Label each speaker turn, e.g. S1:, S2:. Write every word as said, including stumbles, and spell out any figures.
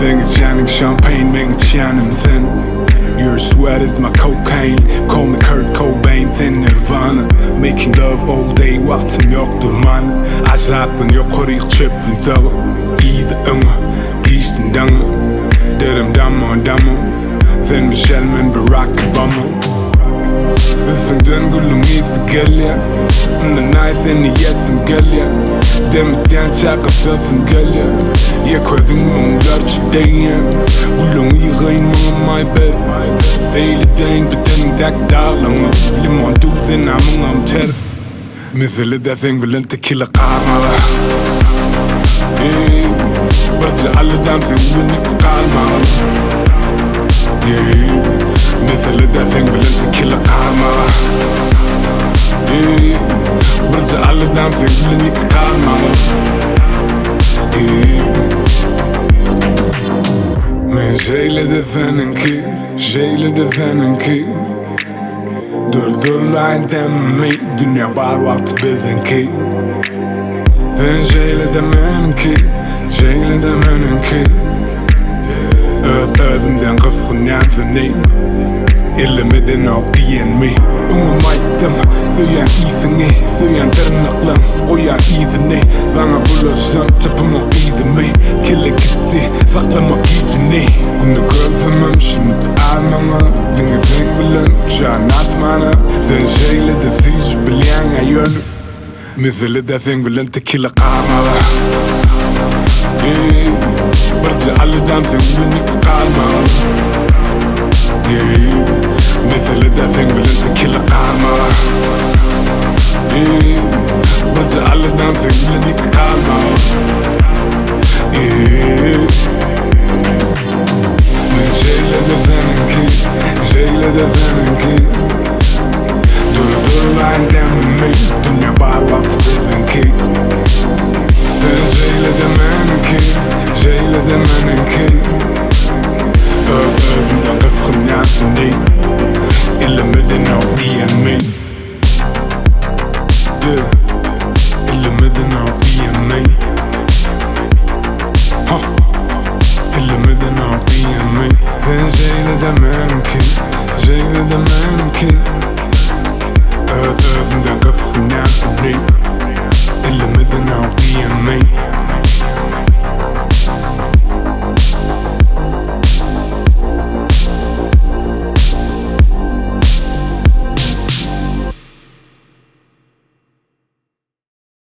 S1: Everything is shining, champagne, man, it's shining thin. Your sweat is my cocaine. Call me Kurt Cobain, thin Nirvana. Making love all day, vaktim yoktur mana. Azatın yok orayık çöptün thalı. İyi de ınga, giysin danga. Derim damma damma. Thin Michelle men Barack Obama. Üstünden gülüm iyisi gel ya. The nice and the yes and gel ya. Demek yan şaka sözüm gel ya. Ya közün mumlar çideyen. Gülüm iyi gayın mama my bed. Theyli deyin bedenin dak dağlama. Limon duzin amın am ter. Misali da sen vilen tequila kalmalı. Bazı alıdan sen vilen kalmalı. Misali da sen vilen tequila kalmalı. Bazı alıdan sen vilen kalmalı. Men şeyle seninki, şeyle de seninki. Durdurlayın demeyi, dünya var vakti bizimki. Sen şeyle de benimki, şeyle de benimki. Öz özümden kıskanyan seni. Ellemeden ok diyen mi. Ummaydım, söyleyen iyisini. Söyleyen tırnaklan, koyan iyisini. Sana bulaşsam tapıma iyisini. Kille gitti, saklamak iyisini. Bunu gözlemem şimdi almana. Dünge sen bilen, çağın asmana. Sen şeyle de siz bilen ayön. Misali de sen bilen tequila kalmalı. Bazı alıdan sen bilen kalmalı. Misali de sen bilen tequila kalmalı. Bazı alıdan sen bilen kalmalı. Şeyle de seninki, şeyle de seninki. Durdurlayın demeyi, dünya bağlantı bizimki. Sen şeyle de benimki, şeyle de benimki. Öz özümden kıskanyan seni. Ellemeden ok diyen mi. Ellemeden ok diyen mi. Ellemeden ok diyen mi. Sen şeyle de benimki, şeyle de benimki. Öz özümden kıskanyan seni. Ellemeden ok diyen mi.